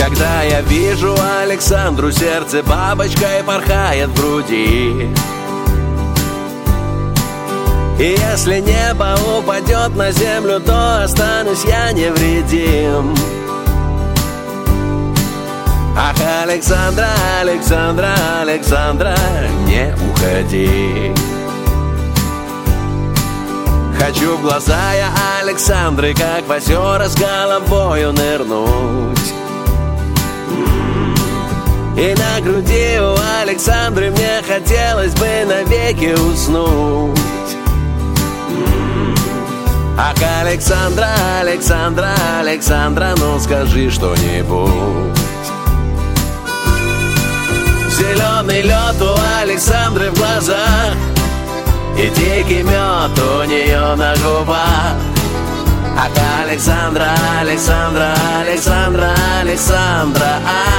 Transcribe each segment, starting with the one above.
Когда я вижу Александру, сердце бабочкой порхает в груди. И если небо упадет на землю, то останусь я невредим. Ах, Александра, Александра, Александра, не уходи. Хочу в глаза я Александры, как в озера с головою нырнуть. И на груди у Александры мне хотелось бы навеки уснуть. Ах, Александра, Александра, Александра, ну скажи что-нибудь. Зеленый лед у Александры в глазах и дикий мед у нее на губах. Ах, Александра, Александра, Александра, Александра,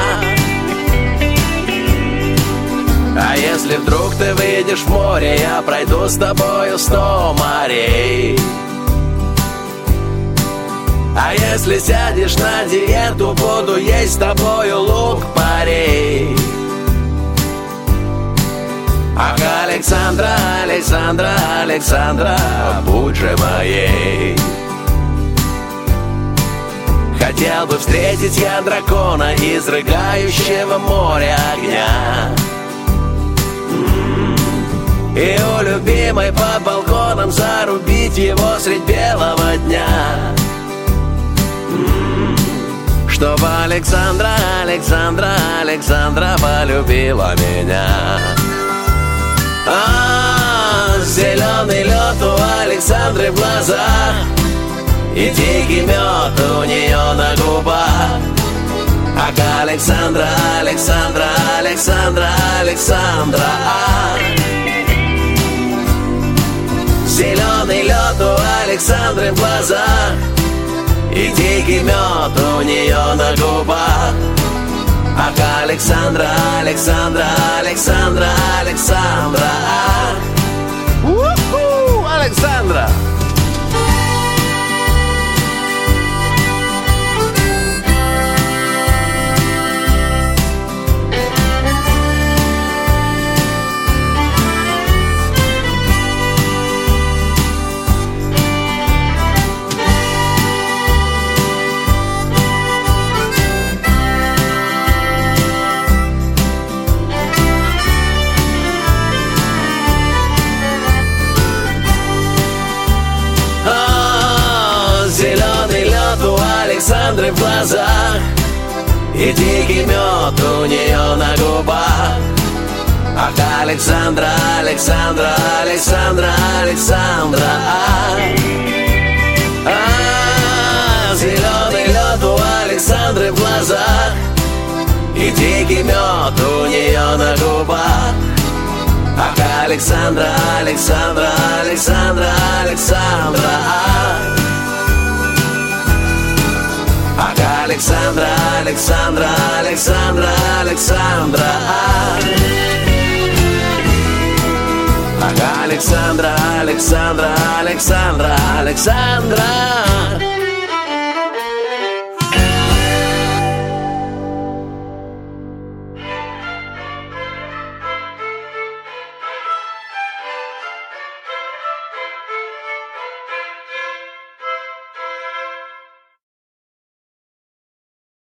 А если вдруг ты выйдешь в море, я пройду с тобою 100 морей. А если сядешь на диету, буду есть с тобою лук-порей. Ах, Александра, Александра, Александра, будь же моей. Хотел бы встретить я дракона, изрыгающего море огня. И у любимой под балконом зарубить его средь белого дня. Чтобы Александра, Александра, Александра полюбила меня. Зеленый лед у Александры в глазах и дикий мед у нее на губах. Ах, Александра, Александра, Александра, Александра, Зеленый лед у Александры в глазах и дикий мед у нее на губах. Ах, Александра, Александра, Александра, Александра, Александра. Александры в глазах и дикий мед у нее на губах. Ах, Александра, Александра, Александра, Александра, Зеленый лед у Александры в глазах и дикий мед у нее на губах. Ах, Александра, Александра, Александра, Александра, Ах, Александра, Александра, Александра, Александра, Ах, Александра, Александра, Александра, Александра.